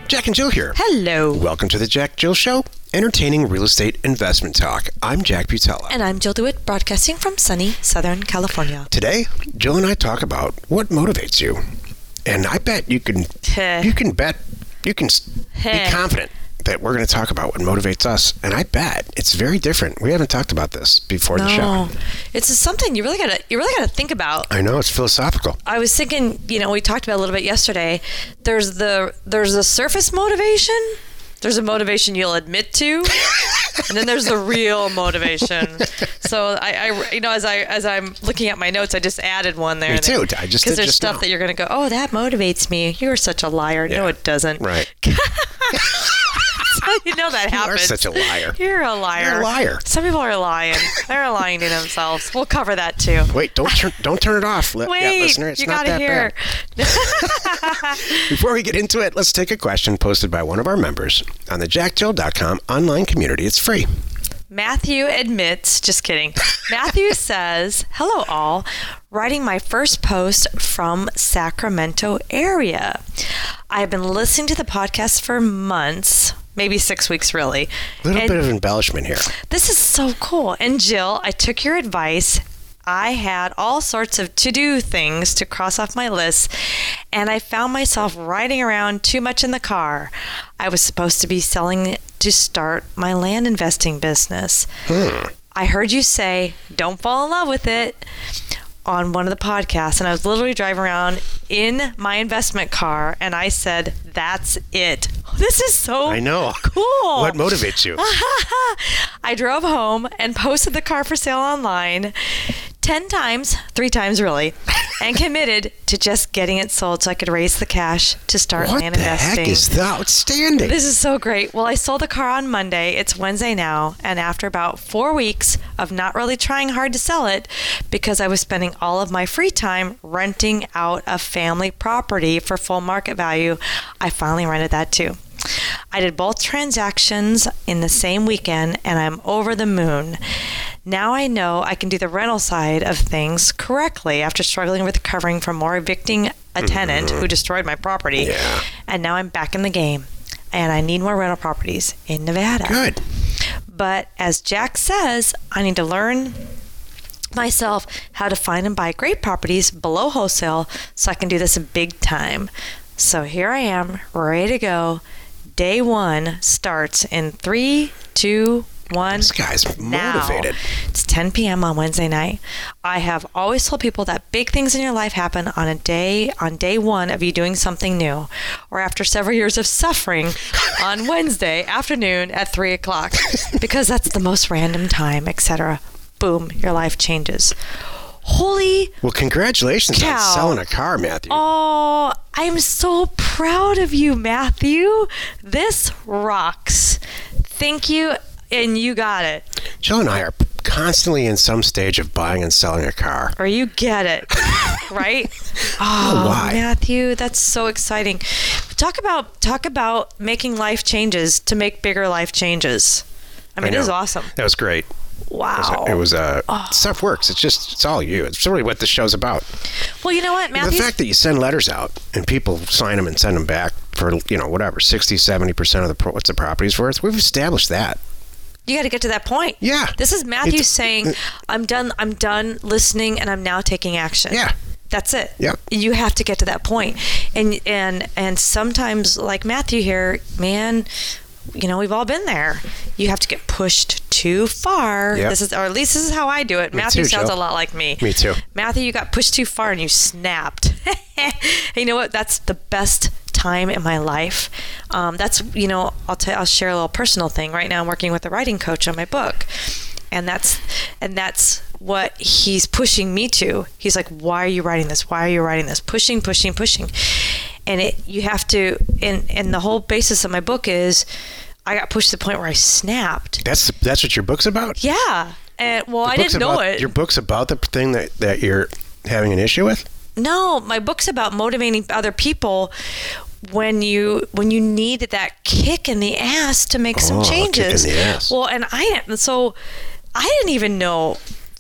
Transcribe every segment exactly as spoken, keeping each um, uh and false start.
Jack and Jill here. Hello. Welcome to the Jack Jill Show, entertaining real estate investment talk. I'm Jack Butella. And I'm Jill DeWitt, broadcasting from sunny Southern California. Today, Jill and I talk about what motivates you. And I bet you can, you can bet, you can be confident that we're going to talk about what motivates us. And I bet it's very different. We haven't talked about this before no. the show. It's something you really got to you really got to think about. I know, it's philosophical. I was thinking, you know, we talked about it a little bit yesterday. There's the there's the surface motivation. There's a motivation you'll admit to, and then there's the real motivation. So I, I, you know, as I as I'm looking at my notes, I just added one there. Me too. I just because there's just stuff now. that you're going to go, oh, that motivates me. You're such a liar. Yeah. No, it doesn't. Right. You know that happens. You are such a liar. You're a liar. You're a liar. Some people are lying. They're lying to themselves. We'll cover that too. Wait, don't turn don't turn it off. Li- Wait, yeah, listener, it's you not gotta that hear. bad. Before we get into it, let's take a question posted by one of our members on the jack jill dot com online community. It's free. Matthew admits, just kidding. Matthew says, hello all, writing my first post from Sacramento area. I have been listening to the podcast for months, maybe six weeks really. A little and bit of embellishment here. This is so cool. And Jill, I took your advice. I had all sorts of to-do things to cross off my list, and I found myself riding around too much in the car. I was supposed to be selling to start my land investing business. Hmm. I heard you say, don't fall in love with it, on one of the podcasts, and I was literally driving around in my investment car, and I said, that's it. This is so I know. cool. What motivates you? I drove home and posted the car for sale online ten times, three times really, and committed to just getting it sold so I could raise the cash to start what land the investing. heck is that? Outstanding. This is so great. Well, I sold the car on Monday. It's Wednesday now. And after about four weeks of not really trying hard to sell it, because I was spending all of my free time renting out a family property for full market value, I finally rented that too. I did both transactions in the same weekend, and I'm over the moon. Now I know I can do the rental side of things correctly after struggling with recovering from more evicting a tenant mm-hmm. who destroyed my property. Yeah. And now I'm back in the game, and I need more rental properties in Nevada. Good. But as Jack says, I need to learn myself how to find and buy great properties below wholesale so I can do this big time. So here I am, ready to go. Day one starts in three, two, one. This guy's now. motivated. It's ten p.m. on Wednesday night. I have always told people that big things in your life happen on a day, on day one of you doing something new, or after several years of suffering on Wednesday afternoon at three o'clock, because that's the most random time, et cetera. Boom, your life changes. Holy Well, congratulations cow. on selling a car, Matthew. Oh, I'm so proud of you, Matthew. This rocks. Thank you, and you got it. Jill and I are constantly in some stage of buying and selling a car. Or you get it, right? Oh, why. Matthew, that's so exciting. Talk about talk about making life changes to make bigger life changes. I mean, I it is know. awesome. That was great. Wow. It was, uh, oh. stuff works. It's just, it's all you. It's really what the show's about. Well, you know what, Matthew? The fact that you send letters out and people sign them and send them back for, you know, whatever, sixty, seventy percent of the, pro- what's the property's worth, we've established that. You got to get to that point. Yeah. This is Matthew It's, saying, I'm done, I'm done listening and I'm now taking action. Yeah. That's it. Yep. You have to get to that point. And, and, and sometimes, like Matthew here, man, you know, we've all been there. You have to get pushed too far. Yep. This is, or at least this is how I do it. Me Matthew too, sounds Joe. a lot like me. Me too. Matthew, you got pushed too far and you snapped. And you know what? That's the best time in my life. Um, that's, you know, I'll tell, I'll share a little personal thing. Right now I'm working with a writing coach on my book. And that's, and that's what he's pushing me to. He's like, why are you writing this? Why are you writing this? Pushing, pushing, pushing. And it, you have to, and, and the whole basis of my book is, I got pushed to the point where I snapped. That's that's what your book's about? Yeah. And well, The I book's didn't know about, it. Your book's about the thing that, that you're having an issue with? No, my book's about motivating other people when you when you need that kick in the ass to make some Oh, changes. kick in the ass. Well, and I so I didn't even know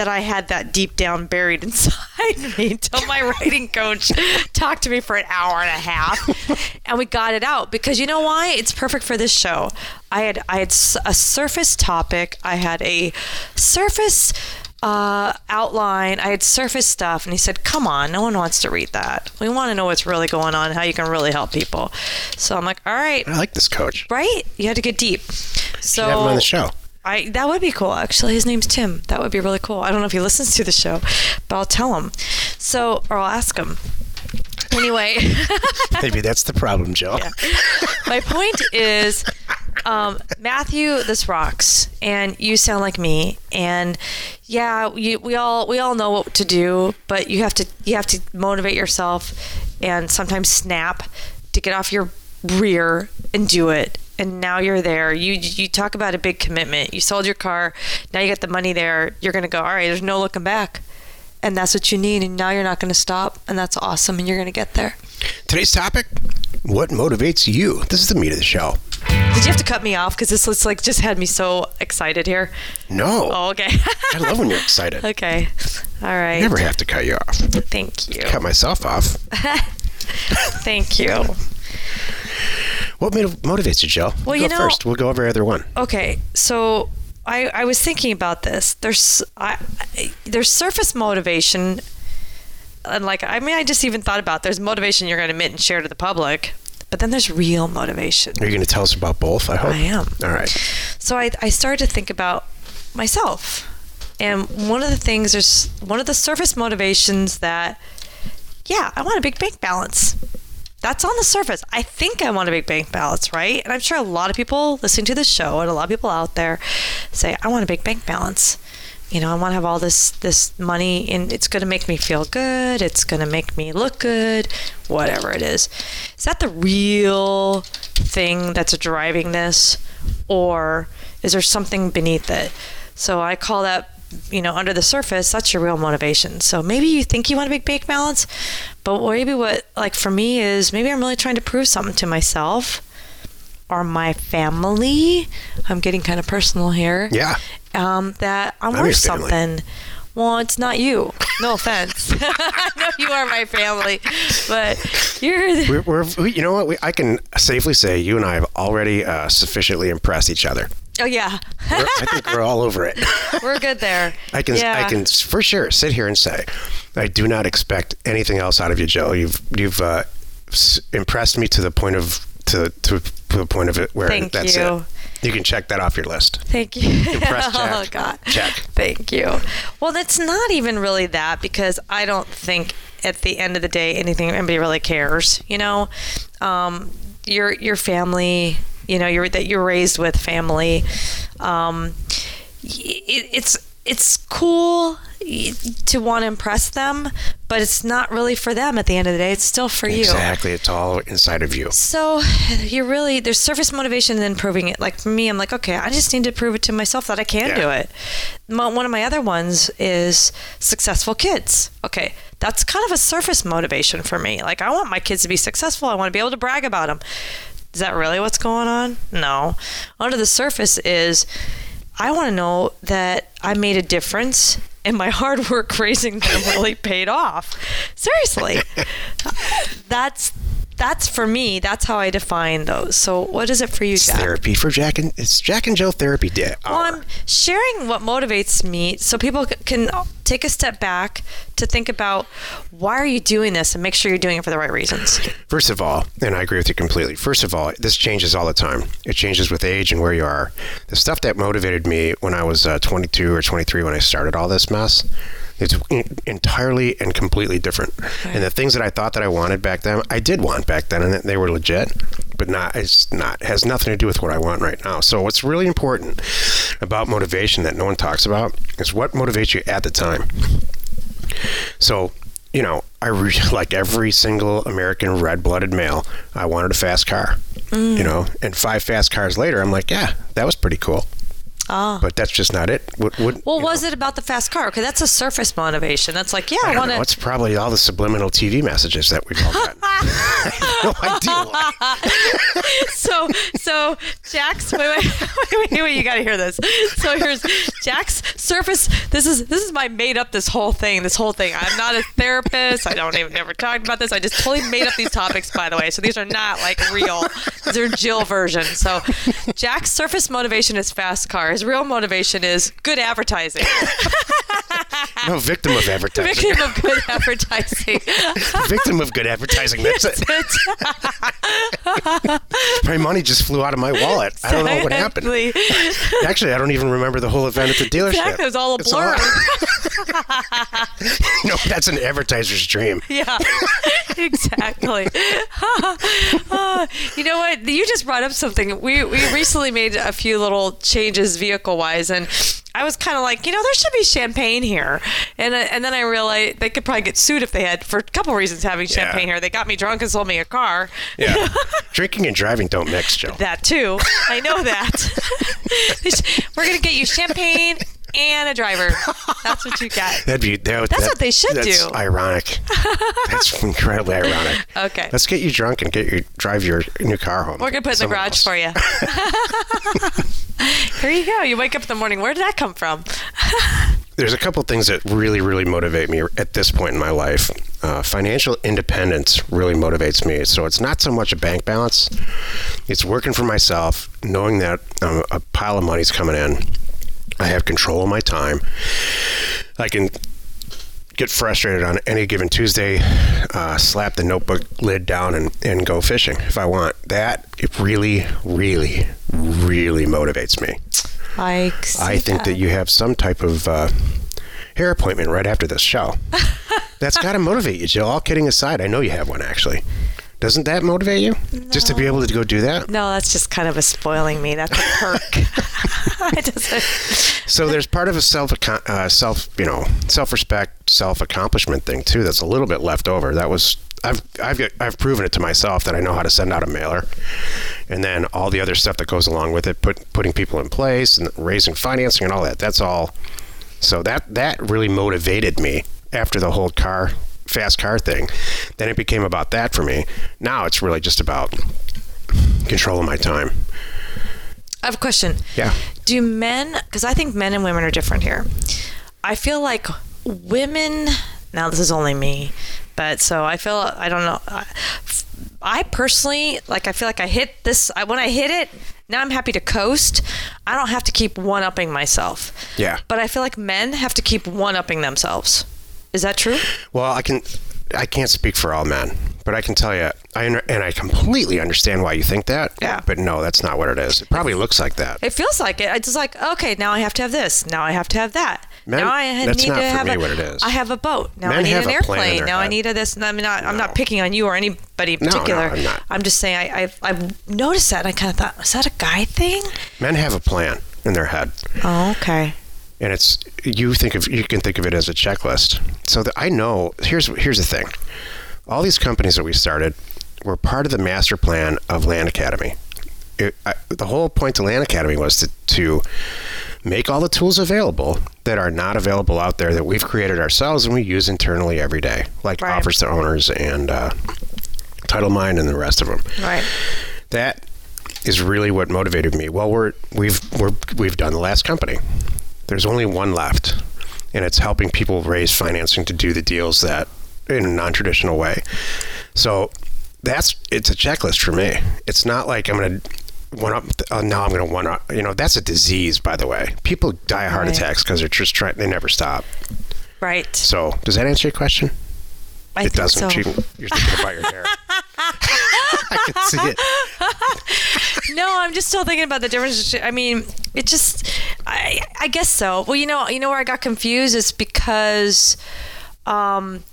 that I had that deep down buried inside me until my writing coach talked to me for an hour and a half, and we got it out. Because you know why? It's perfect for this show. I had I had a surface topic. I had a surface uh, outline. I had surface stuff, and he said, "Come on, no one wants to read that. We want to know what's really going on, how you can really help people." So I'm like, "All right." I like this coach. Right? You had to get deep. So have him on the show. I that would be cool. Actually, his name's Tim. That would be really cool. I don't know if he listens to the show, but I'll tell him. So, or I'll ask him. Anyway. Maybe that's the problem, Joe. Yeah. My point is, um, Matthew, this rocks, and you sound like me. And yeah, you, we all we all know what to do, but you have to you have to motivate yourself, and sometimes snap to get off your rear and do it. And now you're there. You you talk about a big commitment. You sold your car. Now you got the money there. You're going to go, all right, there's no looking back. And that's what you need. And now you're not going to stop. And that's awesome. And you're going to get there. Today's topic, what motivates you? This is the meat of the show. Did you have to cut me off? Because this looks like just had me so excited here. No. Oh, okay. I love when you're excited. Okay. All right. I never have to cut you off. Thank you. Cut myself off. Thank you. What motivates you, Jill? Well, go you know, first. We'll go over either one. Okay, so I, I was thinking about this. There's I, there's surface motivation, and like I mean, I just even thought about there's motivation you're going to admit and share to the public, but then there's real motivation. Are you going to tell us about both? I hope. I am. All right. So I I started to think about myself, and one of the things there's one of the surface motivations that, yeah, I want a big bank balance. That's on the surface. I think I want a big bank balance, right? And I'm sure a lot of people listening to this show and a lot of people out there say, I want a big bank balance. You know, I want to have all this this money, and it's going to make me feel good. It's going to make me look good, whatever it is. Is that the real thing that's driving this, or is there something beneath it? So I call that, you know, under the surface, that's your real motivation. So maybe you think you want a big bank balance, but maybe what, like for me, is maybe I'm really trying to prove something to myself or my family. I'm getting kind of personal here. Yeah. Um, that I'm, I'm worth something. Well, it's not you. No offense. I know you are my family, but you're. The- we're, we're, we, you know what? We, I can safely say you and I have already uh, sufficiently impressed each other. Oh yeah. we're, I think we're all over it. We're good there. I can, yeah. I can for sure sit here and say, I do not expect anything else out of you, Joe. You've, you've uh, impressed me to the point of to to, to the point of it where Thank that's you. it. You can check that off your list. Thank you. Impressed, check. Oh, God. Check. Thank you. Well, it's not even really that, because I don't think at the end of the day anything anybody really cares. You know, um, your your family. You know, you're that you're raised with family. Um, it, it's it's cool to want to impress them, but it's not really for them at the end of the day. It's still for you. Exactly. It's all inside of you. So you really, there's surface motivation and then proving it. Like for me, I'm like, okay, I just need to prove it to myself that I can yeah. do it. One of my other ones is successful kids. Okay, that's kind of a surface motivation for me. Like I want my kids to be successful. I want to be able to brag about them. Is that really what's going on? No. Under the surface is I want to know that I made a difference and my hard work raising them really paid off. Seriously. That's that's for me, that's how I define those. So what is it for you, it's Jack? Therapy for Jack and it's Jack and Joe Therapy Day. Well, I'm sharing what motivates me so people can take a step back to think about why are you doing this and make sure you're doing it for the right reasons. First of all, and I agree with you completely. First of all, this changes all the time. It changes with age and where you are. The stuff that motivated me when I was uh, twenty-two or twenty-three when I started all this mess, it's entirely and completely different. Right. And the things that I thought that I wanted back then, I did want back then, and they were legit, but not. It's not. It has nothing to do with what I want right now. So what's really important about motivation that no one talks about is what motivates you at the time. So, you know, I re- like every single American red-blooded male, I wanted a fast car. Mm. You know, and five fast cars later, I'm like, yeah, that was pretty cool. Ah. But that's just not it. What, what, well, was know. it about the fast car? Because that's a surface motivation. That's like, yeah, I, I want to. It's probably all the subliminal T V messages that we've all gotten. I have no idea why. so, so So Jack's, wait, wait, wait, wait, wait, you got to hear this. So here's Jack's Surface. This is this is my made up this whole thing. This whole thing. I'm not a therapist. I don't even never talked about this. I just totally made up these topics, by the way. So these are not like real. These are Jill version. So Jack's Surface motivation is fast car. His real motivation is good advertising. No, victim of advertising. Victim of good advertising. Victim of good advertising. That's it. My money just flew out of my wallet. I don't know what happened. Actually, I don't even remember the whole event at the dealership. Exactly. It was all a blur. No, that's an advertiser's dream. Yeah, exactly. uh, you know what? You just brought up something. We we recently made a few little changes vehicle-wise, and I was kind of like, you know, there should be champagne here. And uh, and then I realized they could probably get sued if they had, for a couple reasons, having champagne yeah. here. They got me drunk and sold me a car. Yeah. Drinking and driving don't mix, Joe. That too. I know that. We're going to get you champagne and a driver. That's what you got. That'd be, that, that's that, what they should that's do. That's ironic. That's incredibly ironic. Okay. Let's get you drunk and get you drive your new car home. We're going to put it in the garage else. for you. Here you go. You wake up in the morning. Where did that come from? There's a couple things that really, really motivate me at this point in my life. Uh, financial independence really motivates me. So it's not so much a bank balance. It's working for myself, knowing that um, a pile of money's coming in. I have control of my time. I can get frustrated on any given Tuesday, uh, slap the notebook lid down and, and go fishing if I want. That it really, really, really motivates me. I, I think that. that you have some type of uh, hair appointment right after this show. That's got to motivate you, Jill. All kidding aside, I know you have one, actually. Doesn't that motivate you? No. Just to be able to go do that? No, that's just kind of a spoiling me. That's a perk. It doesn't. So there's part of a self, uh, self, you know, self-respect, self-accomplishment thing too. That's a little bit left over. That was I've I've I've proven it to myself that I know how to send out a mailer, and then all the other stuff that goes along with it, put, putting people in place and raising financing and all that. That's all. So that that really motivated me after the whole car. fast car thing. Then it became about that for me. Now it's really just about controlling my time. I have a question. Yeah. Do men, because I think men and women are different here. I feel like women, now this is only me, but so I feel, I don't know. I, I personally, like, I feel like I hit this, I, when I hit it, now I'm happy to coast. I don't have to keep one-upping myself. Yeah. But I feel like men have to keep one-upping themselves. Is that true? Well, I can, I can't speak for all men, but I can tell you, I and I completely understand why you think that. Yeah. But no, that's not what it is. It probably looks like that. It feels like it. It's just like, okay, now I have to have this. Now I have to have that. Men, now I that's need not to for have me a, what it is. I have a boat. Now Men I need have an a plan in airplane. their Now I head. need a this. I mean, not, I'm No. not picking on you or anybody in No, no, particular. I'm not. I'm just saying I, I've, I've noticed that. And I kind of thought, is that a guy thing? Men have a plan in their head. Oh, okay. And it's you think of you can think of it as a checklist. So that I know here's here's the thing. All these companies that we started were part of the master plan of Land Academy. It, I, the whole point to Land Academy was to, to make all the tools available that are not available out there that we've created ourselves and we use internally every day, like Right. Offers to Owners and uh, TitleMind and the rest of them. Right. That is really what motivated me. Well, we're we've we're, we've done the last company. There's only one left, and it's helping people raise financing to do the deals that in a non-traditional way. So that's it's a checklist for me. It's not like I'm going to one up. Uh, now I'm going to one up. You know, that's a disease, by the way. People die of heart Right. attacks because they're just trying. They never stop. Right. So does that answer your question? I it think doesn't. so. You- You're thinking about your hair. I can see it. No, I'm just still thinking about the difference. I mean, it just, I, I guess so. Well, you know, you know where I got confused is because, um,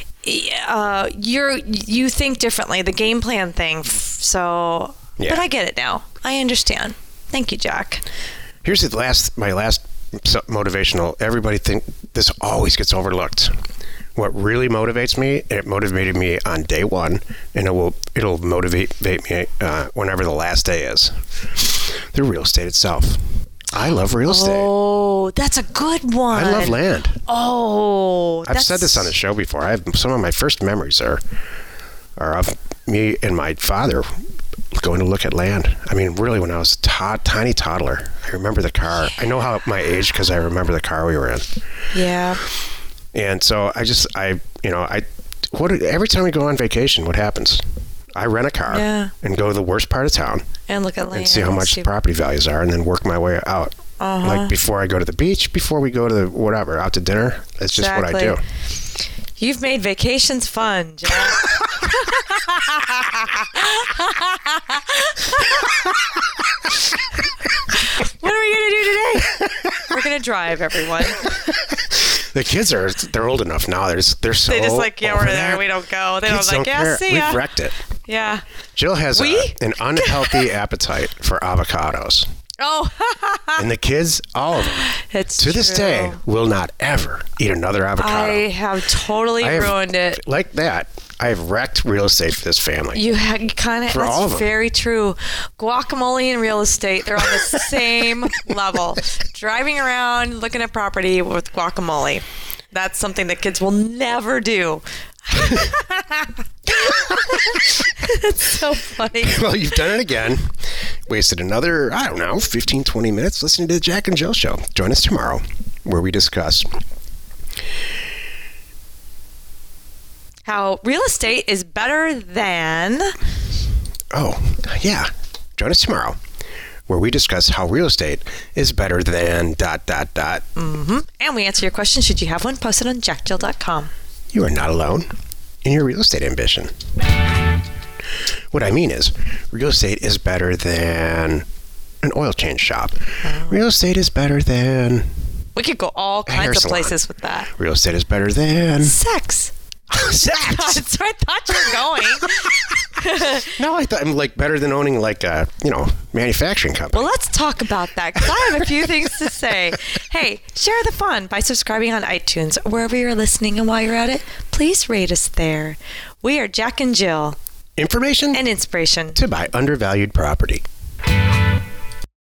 uh, you're you think differently. The game plan thing. So, Yeah. but I get it now. I understand. Thank you, Jack. Here's the last, my last motivational. Everybody think this always gets overlooked. What really motivates me, it motivated me on day one, and it will it'll motivate me uh, whenever the last day is. The real estate itself. I love real estate. Oh, that's a good one. I love land. Oh, I've that's... said this on the show before. I have some of my first memories are are of me and my father going to look at land. I mean, really, when I was a to- tiny toddler, I remember the car. I know how my age because I remember the car we were in. Yeah. And so I just, I, you know, I, what every time we go on vacation, what happens? I rent a car yeah. and go to the worst part of town and look at land and see how much the property values are, and then work my way out. Uh-huh. Like before I go to the beach, before we go to the whatever, out to dinner. That's just exactly. what I do. You've made vacations fun, Jack. What are we going to do today? We're going to drive, everyone. The kids are, they're old enough now. They're, they're so They just like, yeah, we're there. there. We don't go. They Kids don't like, don't yeah, care. see ya. We've wrecked it. Yeah. Jill has we? a, an unhealthy appetite for avocados. Oh. And the kids, all of them, it's to this true. day, will not ever eat another avocado. I have totally I have, ruined it. Like that, I have wrecked real estate for this family. You, ha- you kind of, For all of that's them. very true. Guacamole and real estate, they're on the same level. Driving around, looking at property with guacamole. That's something that kids will never do. It's so funny. Well, you've done it again. Wasted another, I don't know, fifteen, twenty minutes listening to the Jack and Jill Show. Join us tomorrow where we discuss how real estate is better than... Oh, yeah. Join us tomorrow where we discuss how real estate is better than dot, dot, dot. Mm-hmm. And we answer your question, should you have one, posted on jack jill dot com. You are not alone in your real estate ambition. What I mean is, real estate is better than an oil change shop. Oh. Real estate is better than... We could go all kinds of places with that. Real estate is better than... Sex. Sex. That's where I thought you were going. No, I thought I'm like better than owning like a, you know, manufacturing company. Well, let's talk about that because I have a few things to say. Hey, share the fun by subscribing on iTunes or wherever you're listening, and while you're at it, please rate us there. We are Jack and Jill. Information and inspiration to buy undervalued property.